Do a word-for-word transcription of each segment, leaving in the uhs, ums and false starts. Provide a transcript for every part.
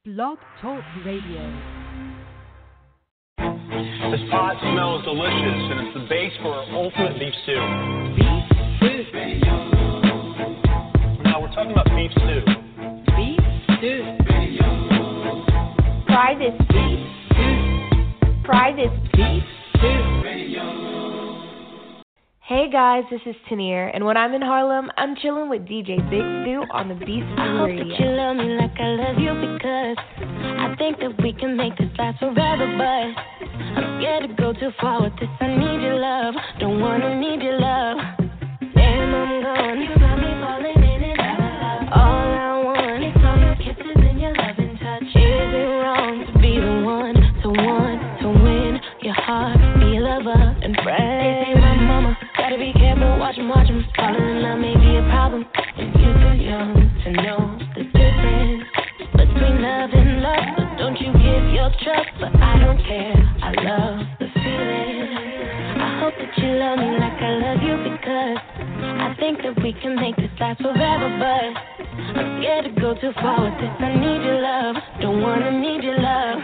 Blog Talk Radio. This pot smells delicious, and it's the base for our ultimate beef stew. Beef stew. Now we're talking about beef stew. Beef stew. Try this beef stew. Try this beef stew. Hey guys, this is Tanier, and when I'm in Harlem, I'm chilling with D J Big Stu on the Beef Stew I hope Radio. that you love me like I love you, because I think that we can make this last forever, but I'm scared to go too far with this. I need your love, don't wanna need your love. Damn, I'm gone. You got me falling in and out of love. All I want is all your kisses and your loving touch. Is it wrong to be the one, to want, to win your heart, be a lover and friend? They say my mama gotta be careful, watch 'em, watch 'em. Falling in love may be a problem, and you're too young to know the difference between love and love. So don't you give your trust, but I don't care. I love the feeling. I hope that you love me like I love you, because I think that we can make this last forever, but I'm scared to go too far with this. I need your love, don't wanna need your love.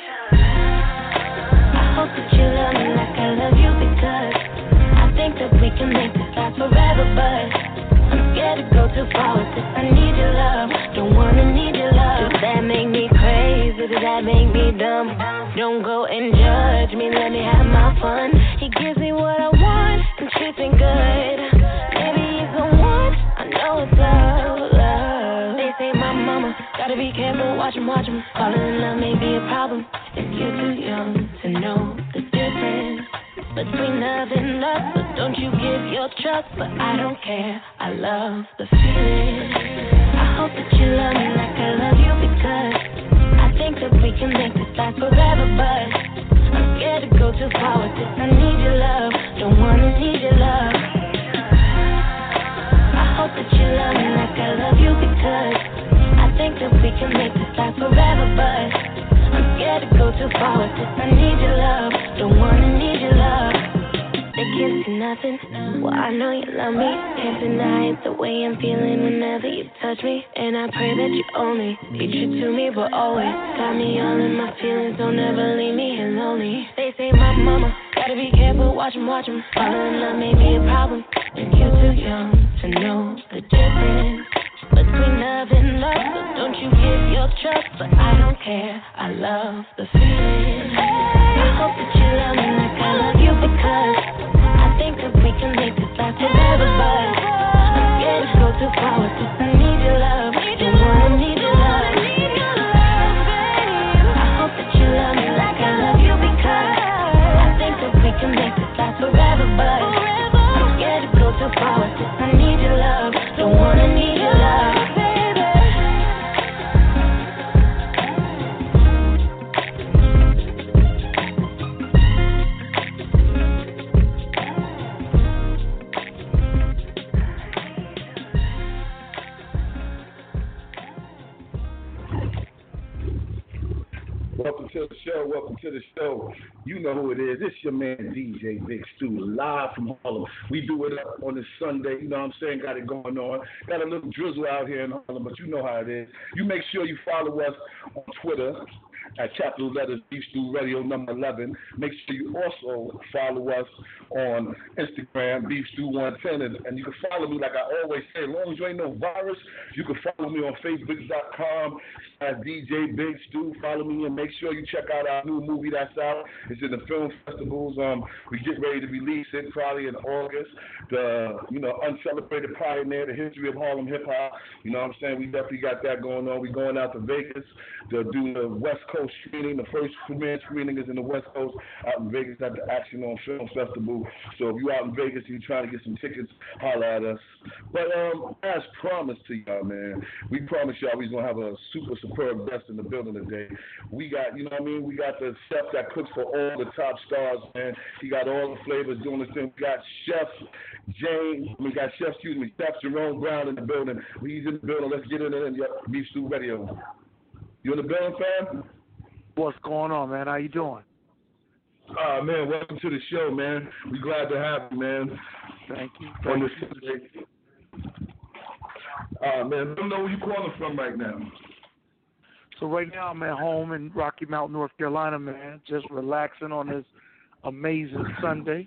I hope that you love me like I love you, because I think that we can make this last forever, but I'm scared to go too far with this. I need your love, don't wanna need your love. Does that make me crazy? Does that make me dumb? Don't go and judge me, let me have my fun. He gives me what I want and treats me good. Maybe he's the one, I know it's love, love. They say my mama gotta be careful, watch 'em, watch 'em. Falling in love may be a problem if you're too young to know the difference between love and love. So don't you give your trust, but I don't care. I love the feeling. I hope that you love me like I love you, because I think that we can make this last forever, but I'm scared to go too far with this. I need your love, don't wanna need your love. I hope that you love me like I love you, because I think that we can make this last forever, but I'm scared to go too far with this. I need your love, don't wanna need your love. They can't see nothing, well I know you love me. Can't deny it, the way I'm feeling whenever you touch me. And I pray that you own me, be true to me but always. Got me all in my feelings, don't ever leave me here lonely. They say my mama gotta be careful, watch 'em, watch 'em. Falling in love may be a problem, and you're too young to know the difference between love and love. So don't you give your trust, but I don't care. I love the feeling. I hope that you love me like I love you, because I think that we can make this last forever, but I'm scared to go too far with this. I need your love, don't wanna need your love. I hope that you love me like I love you, because I think that we can make this last forever, but I'm scared to go too far with this. I need your love, don't wanna need your love. Welcome to the show. Welcome to the show. You know who it is. It's your man D J Big Stu, live from Harlem. We do it up on this Sunday. You know what I'm saying? Got it going on. Got a little drizzle out here in Harlem, but you know how it is. You make sure you follow us on Twitter at capital letters Beef Stew Radio number eleven. Make sure you also follow us on Instagram, Beef Stew one ten, and, and you can follow me like I always say. As long as you ain't no virus, you can follow me on Facebook dot com slash D J Big Stew. Follow me and make sure you check out our new movie that's out. It's in the film festivals. Um, we get ready to release it probably in August. The you know Uncelebrated Pioneer, the history of Harlem hip hop. You know what I'm saying? We definitely got that going on. We're going out to Vegas to do the West Coast screening. The first premiere screening is in the West Coast out in Vegas at the Action on Film Festival. So if you're out in Vegas and you're trying to get some tickets, holler at us. But um, as promised to y'all, man, we promise y'all we're going to have a super superb guest in the building today. We got, you know what I mean, we got the chef that cooks for all the top stars, man. He got all the flavors doing this thing. We got Chef James, we got Chef, excuse me, Chef Jerome Brown in the building. He's in the building. Let's get in there and Beef Stew Radio. You in the building, fam? What's going on, man? How you doing? Ah, uh, man, welcome to the show, man. We glad to have you, man. Thank you. On Thank this you. Ah, uh, man, I don't know where you're calling from right now. So right now I'm at home in Rocky Mount, North Carolina, man, just relaxing on this amazing Sunday.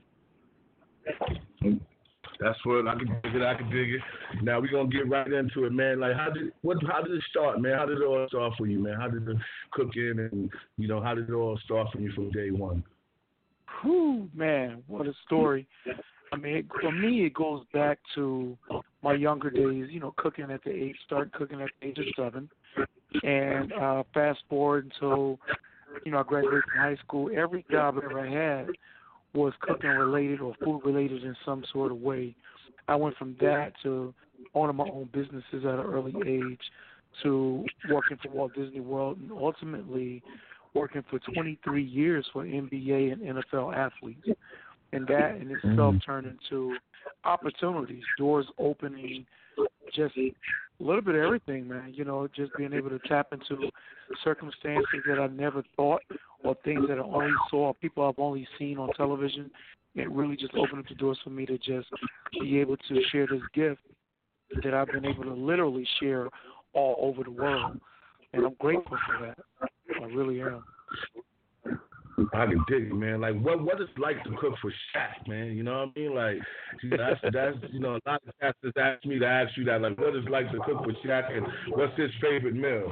That's what I can dig it. I can dig it. Now we're gonna get right into it, man. Like, how did what? How did it start, man? How did it all start for you, man? How did the cooking and you know how did it all start for you from day one? Whew, man, what a story. I mean, it, for me, it goes back to my younger days, you know, cooking at the age, started cooking at the age of seven. And uh, fast forward until, you know, I graduated from high school, every job I ever had was cooking related or food related in some sort of way. I went from that to owning my own businesses at an early age to working for Walt Disney World and ultimately working for twenty-three years for N B A and N F L athletes. And that in itself turned into opportunities, doors opening, just a little bit of everything, man. You know, just being able to tap into circumstances that I never thought or things that I only saw, people I've only seen on television. It really just opened up the doors for me to just be able to share this gift that I've been able to literally share all over the world. And I'm grateful for that. I really am. I can dig it, man. Like, what what it's like to cook for Shaq, man. You know what I mean? Like, that's that's you know, a lot of cats just ask me to ask you that. Like, what it's like to cook for Shaq, and what's his favorite meal?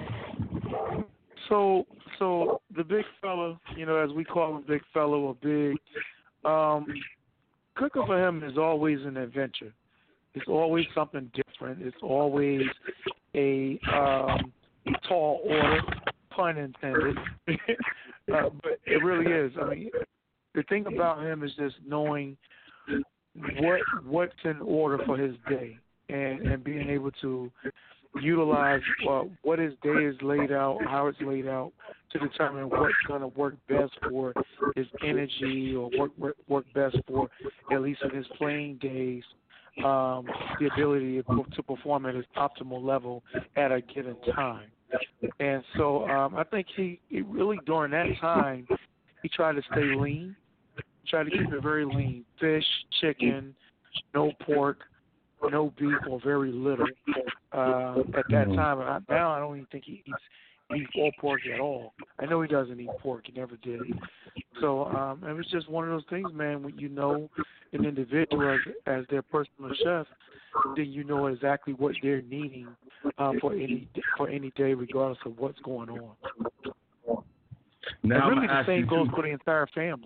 So, so the big fella, you know, as we call him, big fella or big, um, cooking for him is always an adventure. It's always something different. It's always a um, tall order, pun intended. uh, but it really is. I mean, the thing about him is just knowing what what's in order for his day and, and being able to utilize uh, what his day is laid out, how it's laid out, to determine what's going to work best for his energy or work, work work best for, at least in his playing days, um, the ability to perform at his optimal level at a given time. And so um, I think he, he really, during that time, he tried to stay lean, tried to keep it very lean. Fish, chicken, no pork, no beef or very little uh, at that time. And I, now I don't even think he eats beef or pork at all. I know he doesn't eat pork. He never did. So um, it was just one of those things, man, when you know an individual as, as their personal chef, then you know exactly what they're needing uh, for any for any day, regardless of what's going on. Now, and really the same goes too. for the entire family.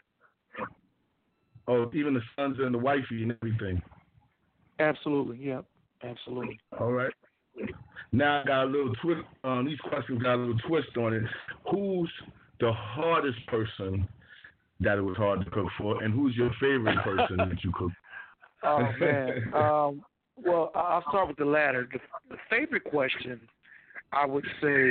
Oh, even the sons and the wifey and everything. Absolutely, yeah, absolutely. All right. Now I got a little twist. Um, these questions got a little twist on it. Who's the hardest person that it was hard to cook for, and who's your favorite person that you cook? Oh man. um, well, I'll start with the latter. The, the favorite question, I would say,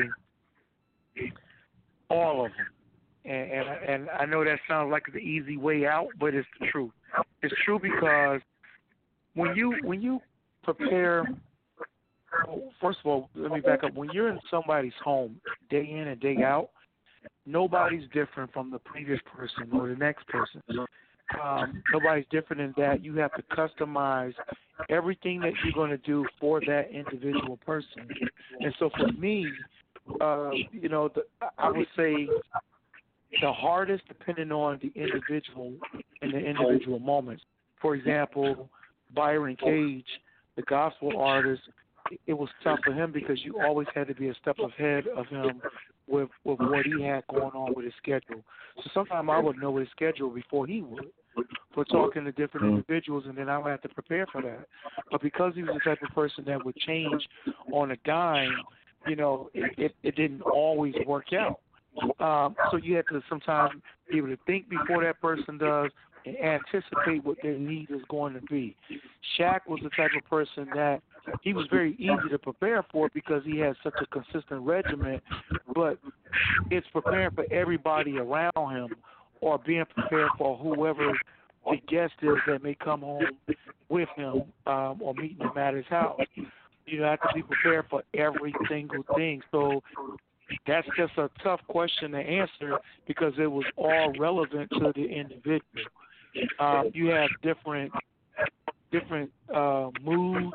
all of them. And, and and I know that sounds like the easy way out, but it's the truth. It's true because when you when you prepare, first of all, let me back up. When you're in somebody's home day in and day out, nobody's different from the previous person or the next person. Um, nobody's different in that you have to customize everything that you're going to do for that individual person. And so for me, uh, you know, the, I would say the hardest, depending on the individual and the individual moments. For example, Byron Cage, the gospel artist, it was tough for him because you always had to be a step ahead of him with with what he had going on with his schedule. So sometimes I would know his schedule before he would for talking to different individuals, and then I would have to prepare for that. But because he was the type of person that would change on a dime, you know, it, it, it didn't always work out. Um, so you have to sometimes be able to think before that person does and anticipate what their need is going to be. Shaq was the type of person that he was very easy to prepare for because he had such a consistent regimen, but it's preparing for everybody around him or being prepared for whoever the guest is that may come home with him um, or meeting him at his house. You have to be prepared for every single thing. So that's just a tough question to answer because it was all relevant to the individual. Um, you have different different uh, moods,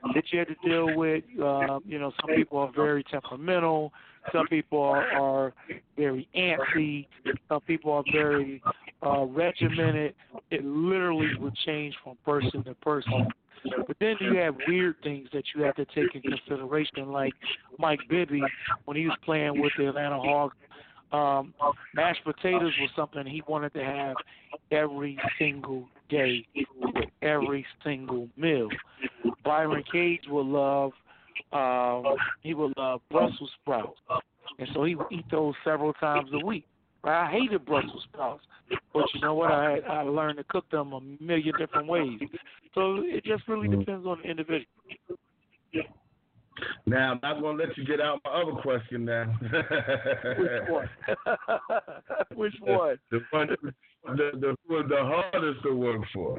that you had to deal with. Uh, you know, some people are very temperamental. Some people are, are very antsy. Some people are very uh, regimented. It literally would change from person to person. But then you have weird things that you have to take in consideration, like Mike Bibby, when he was playing with the Atlanta Hawks, um, mashed potatoes was something he wanted to have every single day with every single meal. Byron Cage would love, um, he would love Brussels sprouts, and so he would eat those several times a week. I hated Brussels sprouts, but you know what? I I learned to cook them a million different ways. So it just really depends on the individual. Now, I'm not going to let you get out my other question now. Which one? Which one? The, the one, the, the, the, the hardest to work for.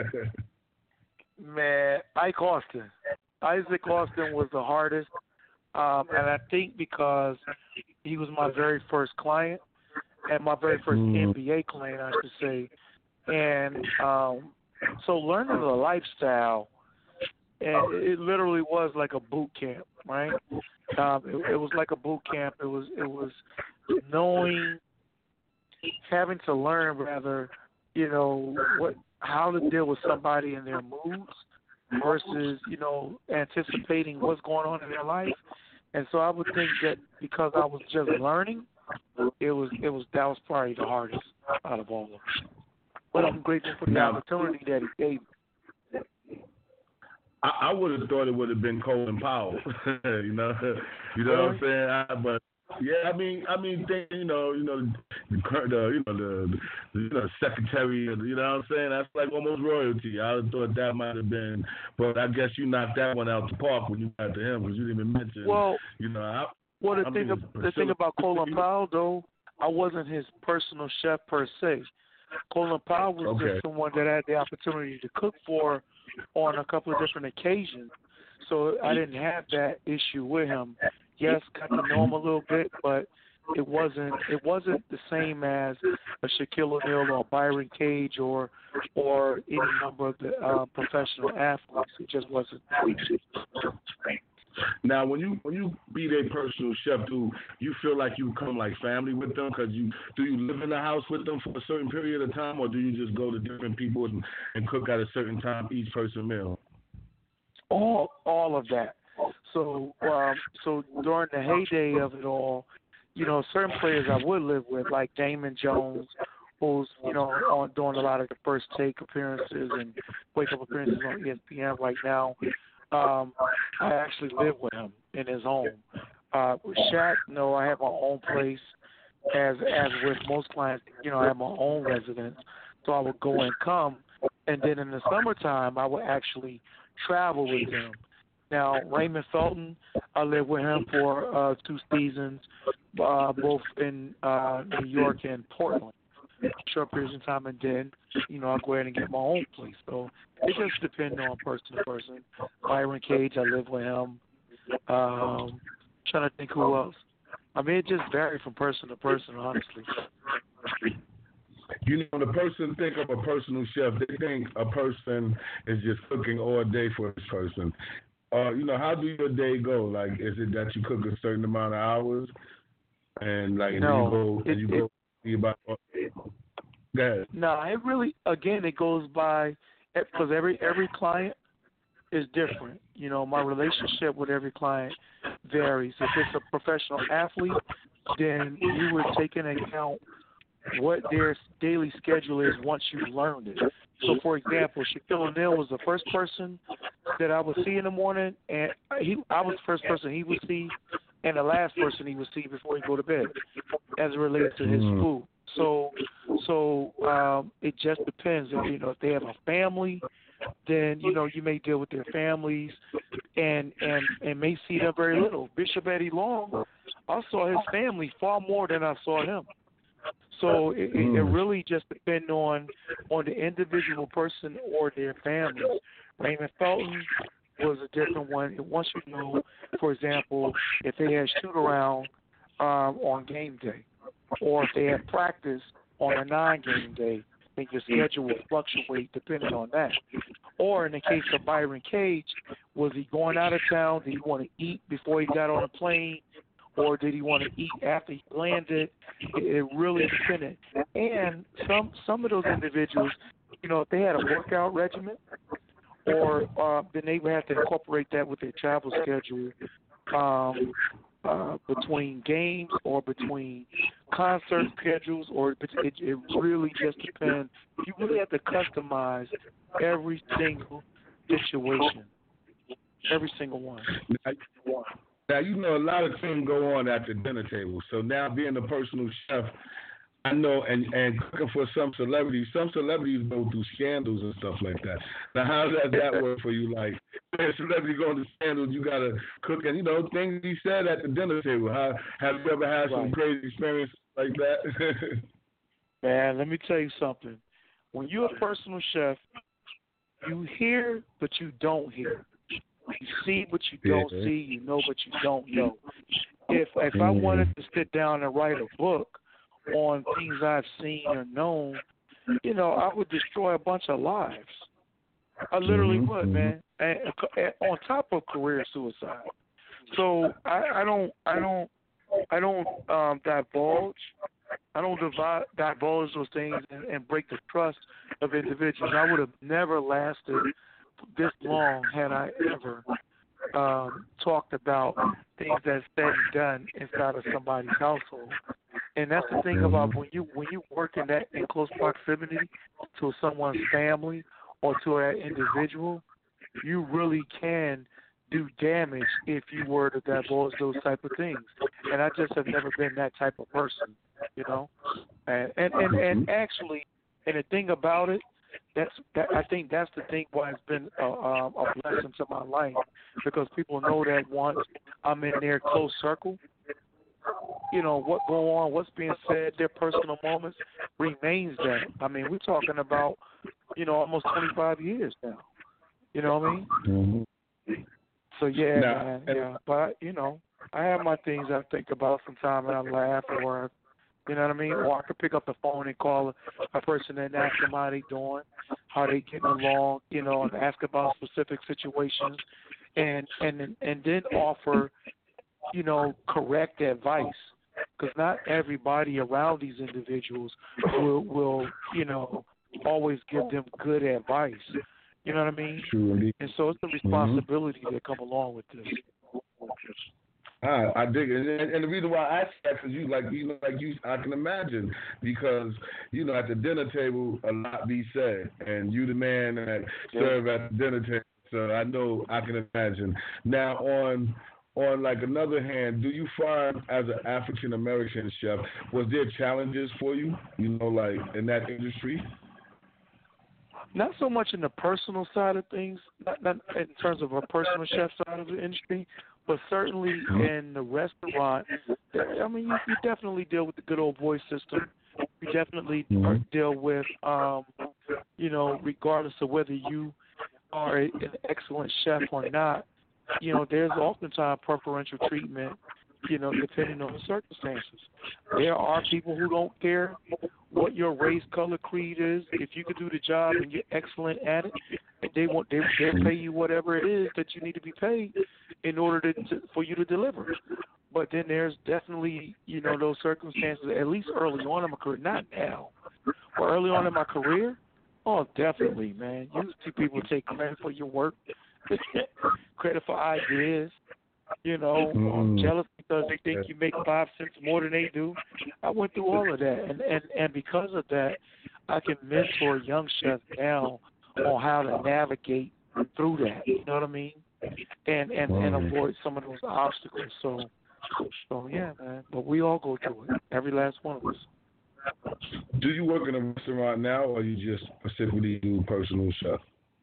Man, Ike Austin. Isaac Austin was the hardest, um, and I think because he was my very first client, and my very first mm. N B A client, I should say. And um, so learning the lifestyle, and it literally was like a boot camp, right? Um, it, it was like a boot camp. It was it was knowing, having to learn rather, you know, what how to deal with somebody in their moods versus, you know, anticipating what's going on in their life. And so I would think that because I was just learning, it was it was that was probably the hardest out of all of them. But I'm grateful for the now, opportunity that he gave me. I, I would have thought it would have been Colin Powell. you know, you know what I'm saying? I, but yeah, I mean, I mean, they, you know, you know, the, the you know the, the you know secretary, you know what I'm saying? That's like almost royalty. I would thought that might have been, but I guess you knocked that one out the park when you got to him because you didn't even mention. Well, you know, I, well, the I thing mean, the thing about Colin Powell though, I wasn't his personal chef per se. Colin Powell was okay. just someone that I had the opportunity to cook for on a couple of different occasions. So I didn't have that issue with him. Yes, got to know him a little bit, but it wasn't it wasn't the same as a Shaquille O'Neal or Byron Cage or or any number of the uh, professional athletes. It just wasn't. Now, when you when you be their personal chef, do you feel like you come like family with them? Cause you do you live in the house with them for a certain period of time, or do you just go to different people and, and cook at a certain time each person meal? All all of that. So um, so during the heyday of it all, you know, certain players I would live with, like Damon Jones, who's you know on doing a lot of the first take appearances and wake up appearances on E S P N right now. Um, I actually live with him in his home. Uh, with Shaq, no, I have my own place. As as with most clients, you know, I have my own residence, so I would go and come. And then in the summertime, I would actually travel with them. Now, Raymond Felton, I lived with him for uh, two seasons, uh, both in uh, New York and Portland. Short periods of time, and then, you know, I'll go ahead and get my own place. So it just depends on person to person. Byron Cage, I live with him. Um, trying to think who else. I mean, it just varies from person to person, honestly. You know, the person think of a personal chef, they think a person is just cooking all day for this person. Uh, you know, how do your day go? Like, is it that you cook a certain amount of hours, and like, no, and you go, it, and you go. About, go ahead. No, it really, again, it goes by, because every every client is different. You know, my relationship with every client varies. If it's a professional athlete, then you would take into account what their daily schedule is once you've learned it. So, for example, Shaquille O'Neal was the first person that I would see in the morning, and he, I was the first person he would see, and the last person he would see before he go to bed, as it relates to his mm. food. So, so um, it just depends. If, you know, if they have a family, then you know you may deal with their families, and and and may see them very little. Bishop Eddie Long, I saw his family far more than I saw him. So it, mm. it really just depends on on the individual person or their family. Raymond Felton was a different one. Once you know, for example, if they had shoot around um, on game day, or if they had practice on a non-game day, and your schedule will fluctuate depending on that. Or in the case of Byron Cage, was he going out of town? Did he want to eat before he got on a plane? Or did he want to eat after he landed? It, it really depended. And some some of those individuals, you know, if they had a workout regimen, or uh, then they would have to incorporate that with their travel schedule um, uh, between games or between concert schedules, or it, it really just depends. You really have to customize every single situation, every single one. Now, you know, a lot of things go on at the dinner table. So now being a personal chef, I know, and, and cooking for some celebrities, some celebrities go through scandals and stuff like that. Now, how does that work for you? Like, a celebrity going through scandals, you got to cook, and, you know, things he said at the dinner table. How, have you ever had some crazy experiences like that? Man, let me tell you something. When you're a personal chef, you hear, but you don't hear. You see what you don't yeah. see. You know what you don't know. If if I wanted to sit down and write a book on things I've seen or known, you know, I would destroy a bunch of lives. I literally mm-hmm. would, man. And, and on top of career suicide. So I, I don't, I don't, I don't um, divulge. I don't divide, divulge those things and, and break the trust of individuals. I would have never lasted this long had I ever um, talked about things that's said and done inside of somebody's household. And that's the thing about when you when you work in that in close proximity to someone's family or to an individual, you really can do damage if you were to divulge those type of things. And I just have never been that type of person, you know. And and, and, and actually, and the thing about it, That's that. I think that's the thing why it's been a, a, a blessing to my life, because people know that once I'm in their close circle, you know what go on, what's being said, their personal moments remains that. I mean, we're talking about you know almost twenty-five years now. You know what I mean? Mm-hmm. So yeah, nah, man, yeah. But you know, I have my things I think about sometimes, and I laugh or. You know what I mean? Or I could pick up the phone and call a person and ask them how they doing, how they getting along, you know, and ask about specific situations, and and and then offer, you know, correct advice, because not everybody around these individuals will will you know always give them good advice. You know what I mean? True. And so it's a responsibility mm-hmm. that come along with this. I, I dig it, and, and the reason why I ask that is you like you know, like you I can imagine, because you know at the dinner table a lot be said, and you the man that serve at the dinner table, so I know I can imagine. Now on on like another hand, do you find as an African American chef, was there challenges for you, you know, like in that industry? Not so much in the personal side of things, not, not in terms of a personal chef side of the industry, but certainly in the restaurant. I mean, you, you definitely deal with the good old voice system. You definitely mm-hmm. deal with, um, you know, regardless of whether you are a, an excellent chef or not, you know, there's oftentimes preferential treatment, you know, depending on the circumstances. There are people who don't care what your race, color, creed is. If you can do the job and you're excellent at it, they want they they'll pay you whatever it is that you need to be paid in order to, to for you to deliver. But then there's definitely, you know, those circumstances, at least early on in my career, not now, but early on in my career, oh, definitely, man. You see people take credit for your work, credit for ideas. You know, um, jealous because they think you make five cents more than they do. I went through all of that, and, and, and because of that, I can mentor young chefs now on how to navigate through that. You know what I mean? And and, and avoid some of those obstacles. So, so yeah, man. But we all go through it. Every last one of us. Do you work in a restaurant now, or you just specifically do personal chef?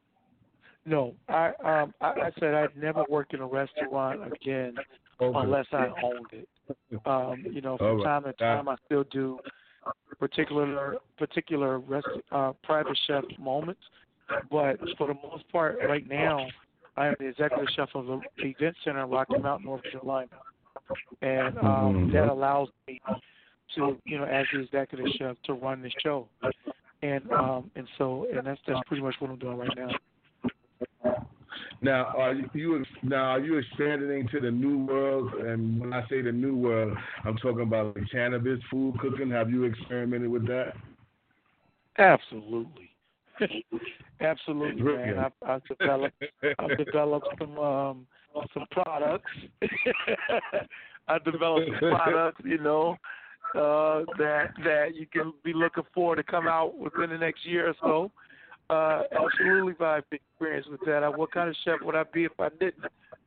No, I um I, I said I'd never work in a restaurant again okay. unless I owned it. Um, you know, from right. time to time I still do particular particular rest, uh, private chef moments, but for the most part, right now, I am the executive chef of the event center in Rocky Mount, North Carolina, and um, mm-hmm. that allows me to, you know, as the executive chef, to run the show. and um, and so and that's that's pretty much what I'm doing right now. Now, are you now are you expanding into the new world? And when I say the new world, I'm talking about the cannabis food cooking. Have you experimented with that? Absolutely, absolutely, man. I've, I've developed I've developed some um, some products. I developed some products, you know, uh, that that you can be looking for to come out within the next year or so. Uh, absolutely, I've experience with that. I, what kind of chef would I be if I didn't?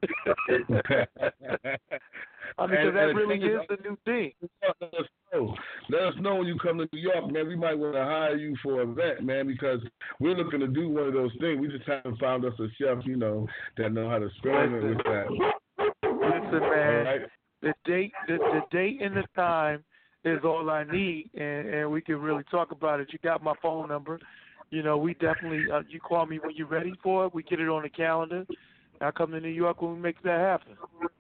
I mean, and, that and really is the new thing. Let us know. Let us know when you come to New York, man. We might want to hire you for an event, man, because we're looking to do one of those things. We just haven't found us a chef, you know, that know how to experiment with that. Listen, man, right? the date, the, the date and the time is all I need, and, and we can really talk about it. You got my phone number. You know, we definitely, uh, you call me when you're ready for it. We get it on the calendar. I come to New York when we make that happen.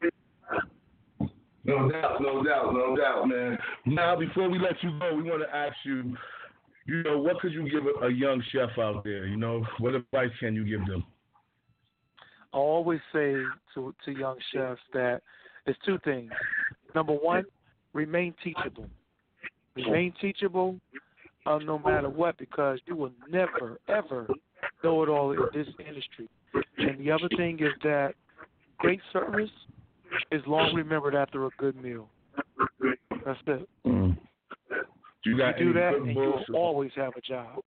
No doubt, no doubt, no doubt, man. Now, before we let you go, we want to ask you, you know, what could you give a, a young chef out there? You know, what advice can you give them? I always say to to young chefs that it's two things. Number one, remain teachable. Remain teachable. Uh, no matter what, because you will never, ever know it all in this industry. And the other thing is that great service is long remembered after a good meal. That's it. Mm. You, got you do that, and you'll always have a job.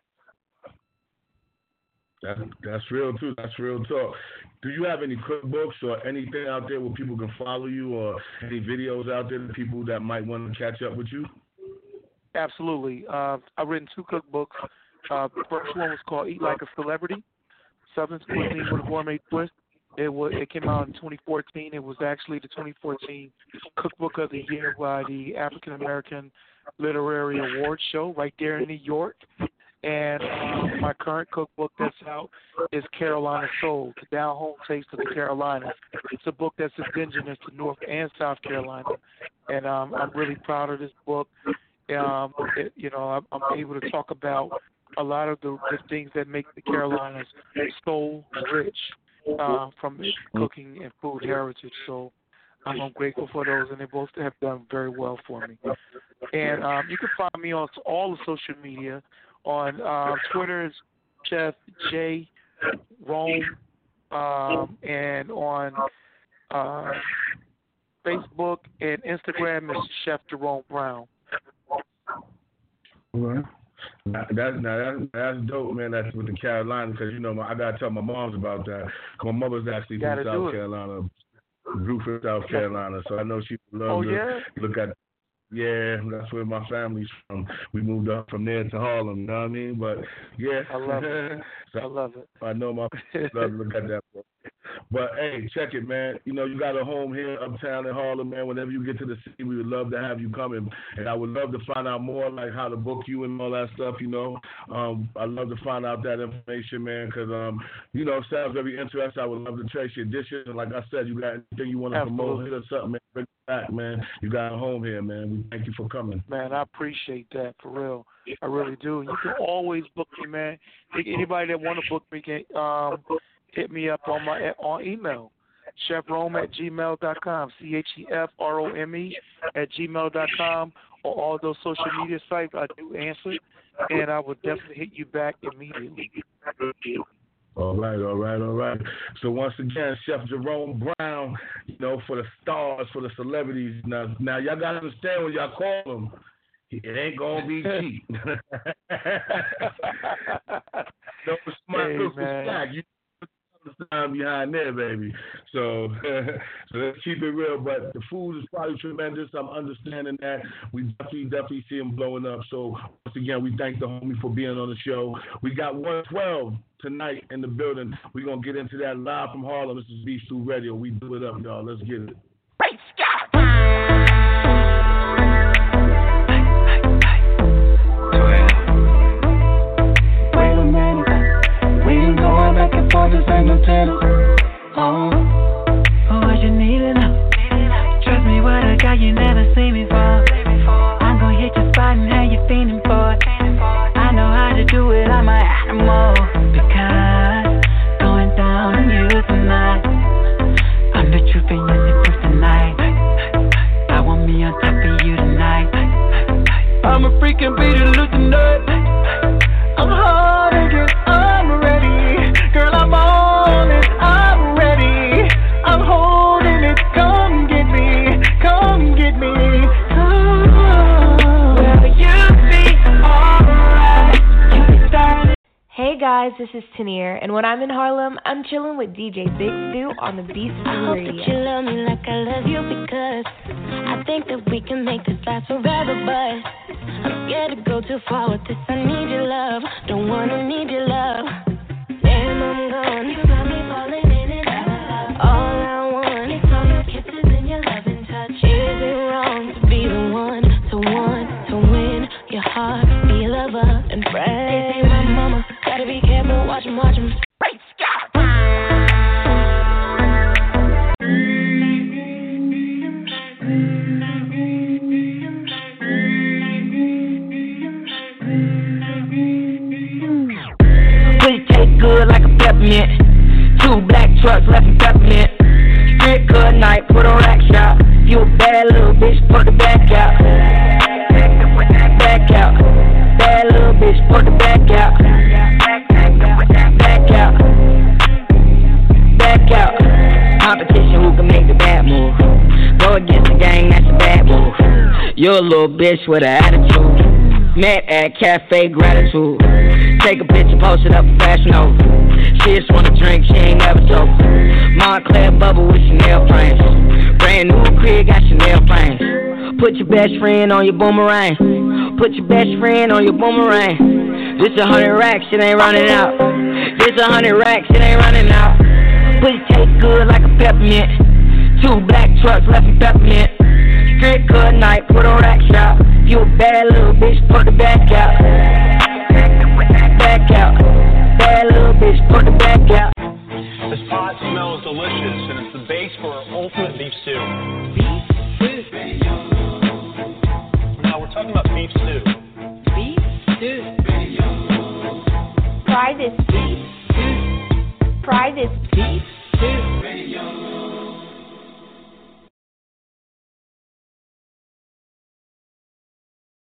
That's, that's real, too. That's real talk. Do you have any cookbooks or anything out there where people can follow you, or any videos out there that people that might want to catch up with you? Absolutely. Uh, I've written two cookbooks. Uh, the first one was called Eat Like a Celebrity, Southern Cuisine with a Gourmet Twist. It was, it came out in twenty fourteen. It was actually the twenty fourteen Cookbook of the Year by the African American Literary Awards Show right there in New York. And um, my current cookbook that's out is Carolina Soul, the Down Home Taste of the Carolinas. It's a book that's indigenous to North and South Carolina. And um, I'm really proud of this book. Um, it, you know, I'm, I'm able to talk about a lot of the, the things that make the Carolinas so rich uh, from its cooking and food heritage. So um, I'm grateful for those, and they both have done very well for me. And um, you can find me on all the social media. On uh, Twitter is Chef J Rome, um, and on uh, Facebook and Instagram is Chef Jerome Brown. Right. Now, that's, now that's, that's dope, man. That's with the Carolina, because, you know, my, I got to tell my moms about that. My mother's actually from South Carolina, Rufus, South Carolina, so I know she would love oh, to yeah? look at. Yeah, that's where my family's from. We moved up from there to Harlem, you know what I mean? But, yeah. I love it. so I love it. I know my love to look at that. But, hey, check it, man. You know, you got a home here uptown in Harlem, man. Whenever you get to the city, we would love to have you come in. And I would love to find out more, like how to book you and all that stuff, you know. Um, I'd love to find out that information, man, because, um, you know, it sounds very interesting. I would love to taste your dishes. And like I said, you got anything you want to promote, hit us up, man. Bring it back, man. You got a home here, man. We thank you for coming. Man, I appreciate that, for real. I really do. You can always book me, man. Anybody that want to book me can um, hit me up on my on email, chef rome at gmail dot com, C H E F R O M E at gmail dot com, or all those social media sites. I do answer, and I will definitely hit you back immediately. All right, all right, all right. So once again, Chef Jerome Brown, you know, for the stars, for the celebrities. Now, now y'all got to understand when y'all call them, it ain't going to be cheap. No, smart hey, look man. slack. You the time behind there, baby. So, so let's keep it real. But the food is probably tremendous. I'm understanding that. We definitely, definitely see them blowing up. So once again, we thank the homie for being on the show. We got one twelve tonight in the building. We're going to get into that live from Harlem. This is Beef Stew Radio. We do it up, y'all. Let's get it. Great Scott! Wait a minute. We ain't going back and forth. This ain't no tennis. Oh, oh, what you need to know? Trust me, what I got you never seen before. I'm gonna hit your spot and how you feeling for it. I know how I'm a freaking beating lieutenant. I'm hard again, I'm ready. Girl, I'm on it, I'm ready. I'm holding it, come get me, come get me. Oh, will you be alright? You started. Hey guys, this is Tanier, and when I'm in Harlem, I'm chilling with D J Big Stu on the Beast I hope Radio. that you love me like I love you, because I think that we can make this last forever, but I'm scared to go too far with this. I need your love, don't wanna need your love. Damn, I'm gone. You got me falling in and out of love. All I want is all your kisses and your loving touch. Is it wrong to be the one, to want, to win your heart, be your lover and friend? They say my mama, gotta be careful, watch him, watch him. Great Scott! Pussy taste good like a peppermint. Two black trucks left in peppermint. Strip good night, put on rack shop. You a bad little bitch, put the back out. Back out. Bad little bitch, put the back out. Back out. Back out. Competition, who can make the bad move? Go against the gang, that's a bad move. You're a little bitch with an attitude. Met at Cafe Gratitude. Take a picture, post it up for Fashion Nova. She just wanna drink, she ain't never sober. Montclair bubble with Chanel frames. Brand new crib, got Chanel frames. Put your best friend on your boomerang. Put your best friend on your boomerang. This a hundred racks, it ain't running out. This a hundred racks, it ain't running out. Pussy taste good like a peppermint. Two black trucks left in peppermint. Strip good night, put on rack shop. You a bad little bitch, put the back out. Back out. Bad little bitch, put the back out. This pot smells delicious, and it's the base for our ultimate beef stew. Beef stew. Now we're talking about beef stew. Beef stew. Try this beef stew. Try this beef stew.